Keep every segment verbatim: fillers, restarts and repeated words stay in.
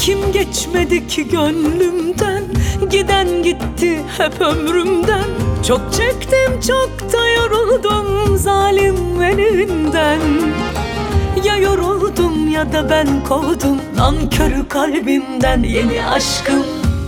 Kim geçmedi ki gönlümden, giden gitti hep ömrümden. Çok çektim, çok da yoruldum zalim elinden. Ya yoruldum ya da ben kovdum nankörü kalbimden yeni aşkım.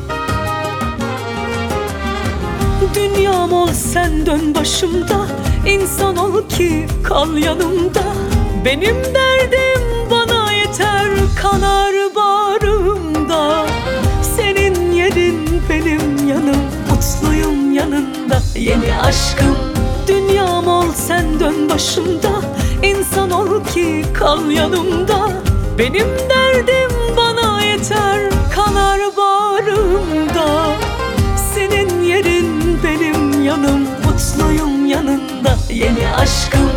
Dünyam ol sen dön başımda, insan ol ki kal yanımda. Benim derdim bana yeter, kanar bağrımda. Senin yerin benim yanım, mutluyum yanında yeni aşkım. Dünyam ol sen dön başımda, insan ol ki kal yanımda. Benim derdim bana yeter, kanar bağrımda. Senin yerin benim yanım, mutluyum yanında yeni aşkım.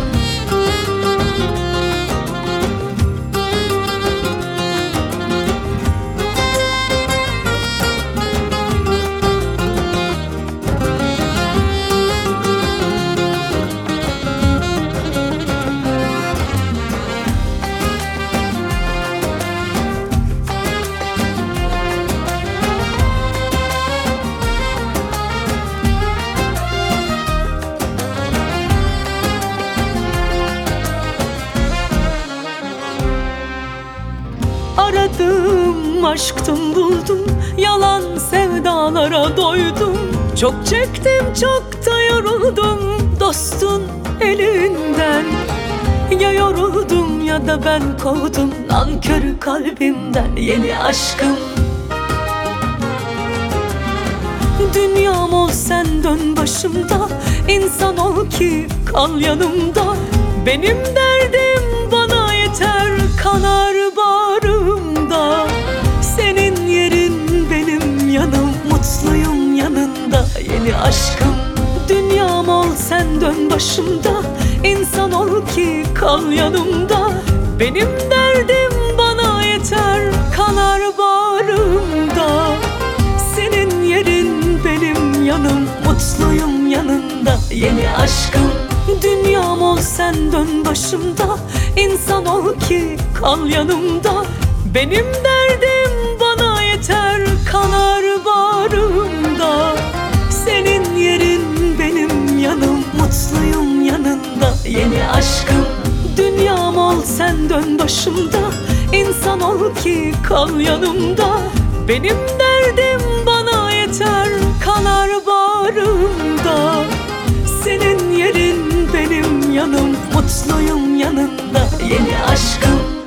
Aradım, aşktım buldum, yalan sevdalara doydum. Çok çektim, çok da yoruldum dostun elinden. Ya yoruldum ya da ben kovdum nankörü kalbimden yeni aşkım. Dünyam ol sen dön başımda, insan ol ki kal yanımda. Benim derdim bana yeter, kanar bağrımda. Senin yerin benim yanım, mutluyum yanında yeni aşkım. Dünyam ol sen dön başımda, insan ol ki kal yanımda. Benim derdim bana yeter, kanar bağrımda. Senin yerin benim yanım, mutluyum yanında yeni aşkım. Dünyam ol sen dön başımda, insan ol ki kal yanımda. Benim derdim bana yeter, kanar bağrımda. Senin yerin benim yanım, mutluyum yanında yeni aşkım. Dünyam ol sen dön başımda, insan ol ki kal yanımda. Benim derdim bana yeter, kanar bağrımda. Senin yerin benim yanım, mutluyum yanında yeni aşkım.